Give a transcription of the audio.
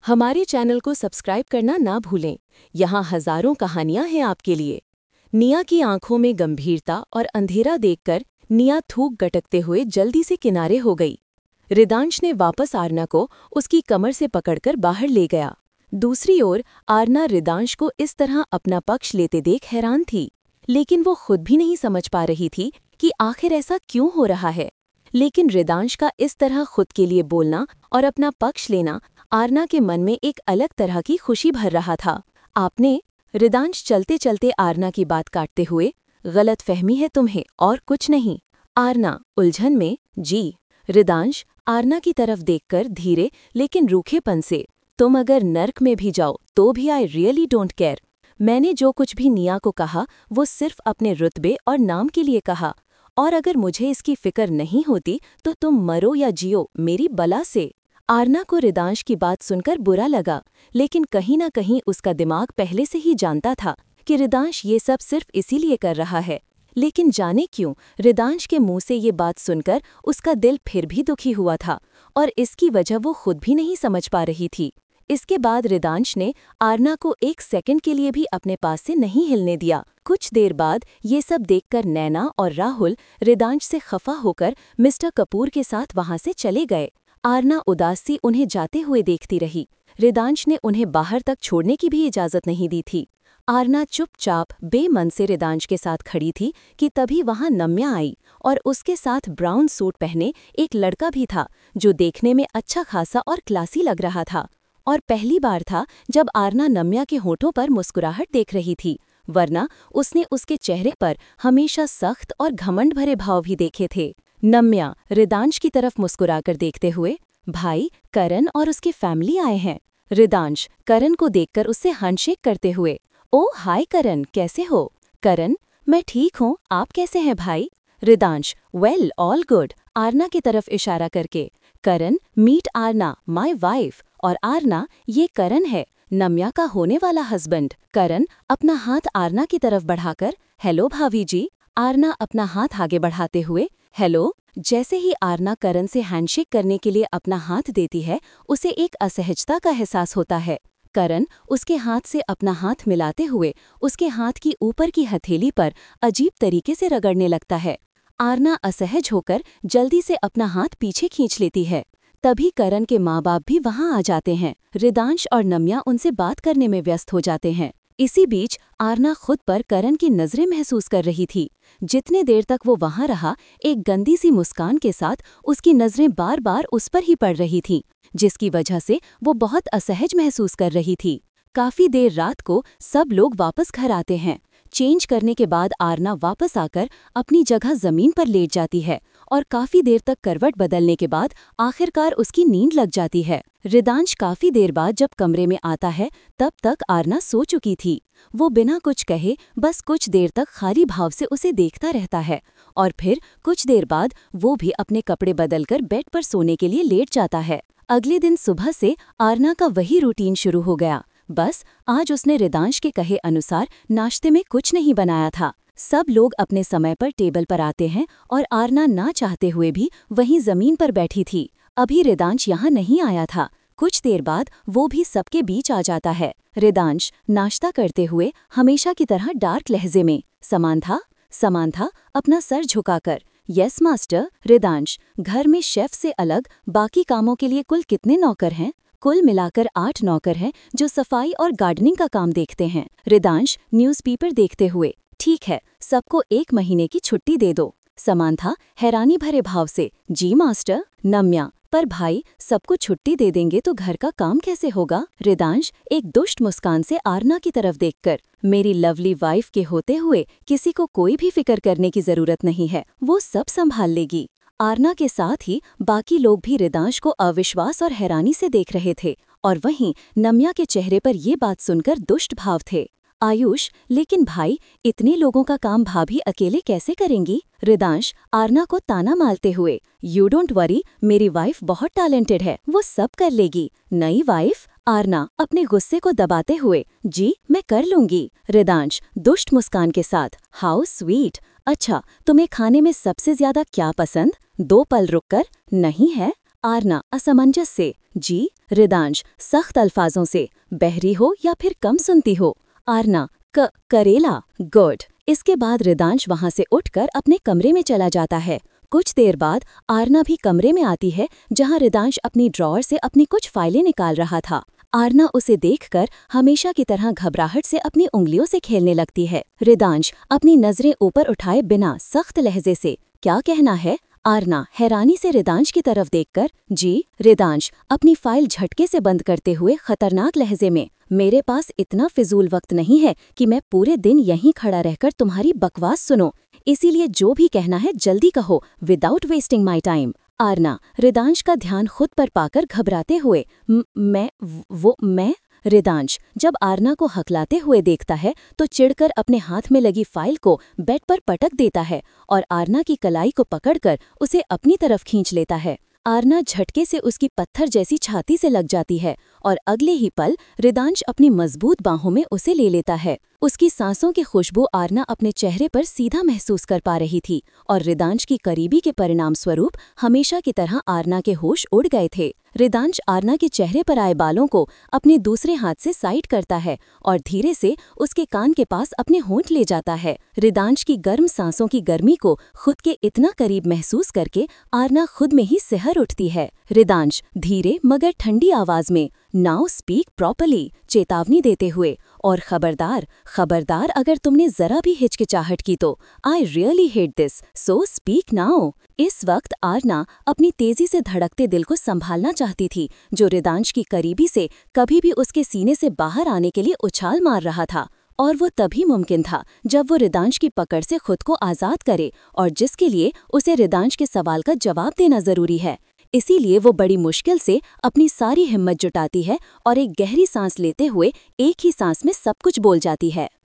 हमारे चैनल को सब्सक्राइब करना ना भूलें। यहाँ हजारों कहानियां हैं आपके लिए। निया की आंखों में गंभीरता और अंधेरा देखकर निया थूक गटकते हुए जल्दी से किनारे हो गई। रिदांश ने वापस आरना को उसकी कमर से पकड़कर बाहर ले गया। दूसरी ओर आरना रिदांश को इस तरह अपना पक्ष लेते देख हैरान थी, लेकिन वो खुद भी नहीं समझ पा रही थी कि आखिर ऐसा क्यों हो रहा है। लेकिन रिदांश का इस तरह खुद के लिए बोलना और अपना पक्ष लेना आरना के मन में एक अलग तरह की खुशी भर रहा था। आपने, रिदांश चलते चलते आरना की बात काटते हुए, गलत फहमी है तुम्हें और कुछ नहीं। आरना उलझन में, जी। रिदांश आरना की तरफ देखकर धीरे लेकिन रूखेपन से, तुम अगर नर्क में भी जाओ तो भी आई रियली डोंट केयर। मैंने जो कुछ भी निया को कहा वो सिर्फ अपने रुतबे और नाम के लिए कहा, और अगर मुझे इसकी फिक्र नहीं होती तो तुम मरो या जियो मेरी बला से। आरना को रिदांश की बात सुनकर बुरा लगा, लेकिन कहीं ना कहीं उसका दिमाग पहले से ही जानता था कि रिदांश ये सब सिर्फ इसीलिए कर रहा है। लेकिन जाने क्यों रिदांश के मुंह से ये बात सुनकर उसका दिल फिर भी दुखी हुआ था, और इसकी वजह वो खुद भी नहीं समझ पा रही थी। इसके बाद रिदांश ने आरना को एक सेकंड के लिए भी अपने पास से नहीं हिलने दिया। कुछ देर बाद ये सब देखकर नैना और राहुल रिदांश से खफा होकर मिस्टर कपूर के साथ वहां से चले गए। आरना उदास सी उन्हें जाते हुए देखती रही। रिदांश ने उन्हें बाहर तक छोड़ने की भी इजाजत नहीं दी थी। आरना चुपचाप बेमन से रिदांश के साथ खड़ी थी कि तभी वहां नम्या आई, और उसके साथ ब्राउन सूट पहने एक लड़का भी था जो देखने में अच्छा खासा और क्लासी लग रहा था। और पहली बार था जब आरना नम्या के होठों पर मुस्कुराहट देख रही थी, वरना उसने उसके चेहरे पर हमेशा सख्त और घमंड भरे भाव भी देखे थे। नम्या रिदांश की तरफ मुस्कुराकर देखते हुए, भाई करण और उसकी फैमिली आए हैं। रिदांश करण को देखकर उससे हैंडशेक करते हुए, ओ हाय करण, कैसे हो? करण, मैं ठीक हूँ, आप कैसे हैं भाई? Ridansh, well all good, Aarna की तरफ इशारा करके। Karan, meet Aarna, my wife, और आरना, ये करण है, नम्या का होने वाला हस्बैंड। करण अपना हाथ आरना की तरफ बढ़ाकर, हेलो भाभी जी। आरना अपना हाथ आगे बढ़ाते हुए, हेलो। जैसे ही आरना करण से हैंडशेक करने के लिए अपना हाथ देती है, उसे एक असहजता का एहसास होता है। करण उसके हाथ से अपना हाथ मिलाते हुए उसके हाथ की ऊपर की हथेली पर अजीब तरीके से रगड़ने लगता है। आरना असहज होकर जल्दी से अपना हाथ पीछे खींच लेती है। तभी करण के माँ बाप भी वहां आ जाते हैं। रिदांश और नम्या उनसे बात करने में व्यस्त हो जाते हैं। इसी बीच आरना खुद पर करण की नजरें महसूस कर रही थी। जितने देर तक वो वहां रहा, एक गंदी सी मुस्कान के साथ उसकी नजरें बार बार उस पर ही पड़ रही थीं, जिसकी वजह से वो बहुत असहज महसूस कर रही थी। काफी देर रात को सब लोग वापस घर आते हैं। चेंज करने के बाद आरना वापस आकर अपनी जगह जमीन पर लेट जाती है, और काफी देर तक करवट बदलने के बाद आखिरकार उसकी नींद लग जाती है। रिदांश काफी देर बाद जब कमरे में आता है, तब तक आरना सो चुकी थी। वो बिना कुछ कहे बस कुछ देर तक खाली भाव से उसे देखता रहता है, और फिर कुछ देर बाद वो भी अपने कपड़े बदलकर बेड पर सोने के लिए लेट जाता है। अगले दिन सुबह से आरना का वही रूटीन शुरू हो गया। बस आज उसने रिदांश के कहे अनुसार नाश्ते में कुछ नहीं बनाया था। सब लोग अपने समय पर टेबल पर आते हैं, और आरना ना चाहते हुए भी वहीं जमीन पर बैठी थी। अभी रिदांश यहाँ नहीं आया था। कुछ देर बाद वो भी सबके बीच आ जाता है। रिदांश नाश्ता करते हुए हमेशा की तरह डार्क लहजे में, समांथा, समांथा अपना सर झुकाकर, यस मास्टर। रिदांश, घर में शेफ से अलग बाकी कामों के लिए कुल कितने नौकर हैं? कुल मिलाकर 8 नौकर हैं जो सफाई और गार्डनिंग का काम देखते हैं। रिदांश न्यूज़पेपर देखते हुए, ठीक है, सबको 1 महीने की छुट्टी दे दो। समांथा हैरानी भरे भाव से, जी मास्टर। नम्या, पर भाई सबको छुट्टी दे देंगे तो घर का काम कैसे होगा? रिदांश एक दुष्ट मुस्कान से आरना की तरफ देखकर, मेरी लवली वाइफ के होते हुए किसी को कोई भी फिक्र करने की जरूरत नहीं है, वो सब संभाल लेगी। आरना के साथ ही बाकी लोग भी रिदांश को अविश्वास और हैरानी से देख रहे थे, और वहीं नम्या के चेहरे पर ये बात सुनकर दुष्ट भाव थे। आयुष, लेकिन भाई इतने लोगों का काम भाभी अकेले कैसे करेंगी? रिदांश आरना को ताना मारते हुए, यू डोंट वरी, मेरी वाइफ बहुत टैलेंटेड है, वो सब कर लेगी। नई वाइफ? आरना अपने गुस्से को दबाते हुए, जी मैं कर लूंगी। रिदांश दुष्ट मुस्कान के साथ, हाउ स्वीट। अच्छा, तुम्हें खाने में सबसे ज्यादा क्या पसंद? 2 पल रुककर, नहीं है? आरना असमंजस से, जी, रिदांश सख्त अल्फाजों से। बहरी हो या फिर कम सुनती हो? आरना करेला। गुड। इसके बाद रिदांश वहां से उठकर अपने कमरे में चला जाता है। कुछ देर बाद आरना भी कमरे में आती है, जहां रिदांश अपनी ड्रॉअर से अपनी कुछ फाइलें निकाल रहा था। आरना उसे देखकर हमेशा की तरह घबराहट से अपनी उंगलियों से खेलने लगती है। रिदांश अपनी नजरें ऊपर उठाए बिना सख्त लहजे से, क्या कहना है? आरना हैरानी से रिदांश की तरफ देखकर, जी। रिदांश अपनी फाइल झटके से बंद करते हुए खतरनाक लहजे में, मेरे पास इतना फिजूल वक्त नहीं है कि मैं पूरे दिन यहीं खड़ा रहकर तुम्हारी बकवास सुनूं। इसीलिए जो भी कहना है जल्दी कहो, without wasting my time. Aarna Ridansh का ध्यान खुद पर पाकर घबराते हुए, मैं। रिदांश जब आरना को हकलाते हुए देखता है तो चिढ़कर अपने हाथ में लगी फाइल को बेड पर पटक देता है और आरना की कलाई को पकड़कर उसे अपनी तरफ खींच लेता है। आरना झटके से उसकी पत्थर जैसी छाती से लग जाती है और अगले ही पल रिदांश अपनी मजबूत बाहों में उसे ले लेता है। उसकी सांसों की खुशबू आरना अपने चेहरे पर सीधा महसूस कर पा रही थी और रिदांश की करीबी के परिणाम स्वरूप हमेशा की तरह आरना के होश उड़ गए थे। रिदांश आरना के चेहरे पर आए बालों को अपने दूसरे हाथ से साइड करता है और धीरे से उसके कान के पास अपने होंठ ले जाता है। रिदांश की गर्म सांसों की गर्मी को खुद के इतना करीब महसूस करके आरना खुद में ही सिहर उठती है। रिदांश धीरे मगर ठंडी आवाज में, नाउ स्पीक प्रॉपर्ली, चेतावनी देते हुए, और खबरदार अगर तुमने जरा भी हिचकिचाहट की तो I really hate this, so speak now. इस वक्त आरना अपनी तेजी से धड़कते दिल को संभालना चाहती थी, जो रिदांश की करीबी से कभी भी उसके सीने से बाहर आने के लिए उछाल मार रहा था। और वो तभी मुमकिन था जब वो रिदांश की पकड़ से खुद को आज़ाद करे, और जिसके लिए उसे रिदांश के सवाल का जवाब देना जरूरी है। इसीलिए वो बड़ी मुश्किल से अपनी सारी हिम्मत जुटाती है और एक गहरी सांस लेते हुए एक ही सांस में सब कुछ बोल जाती है।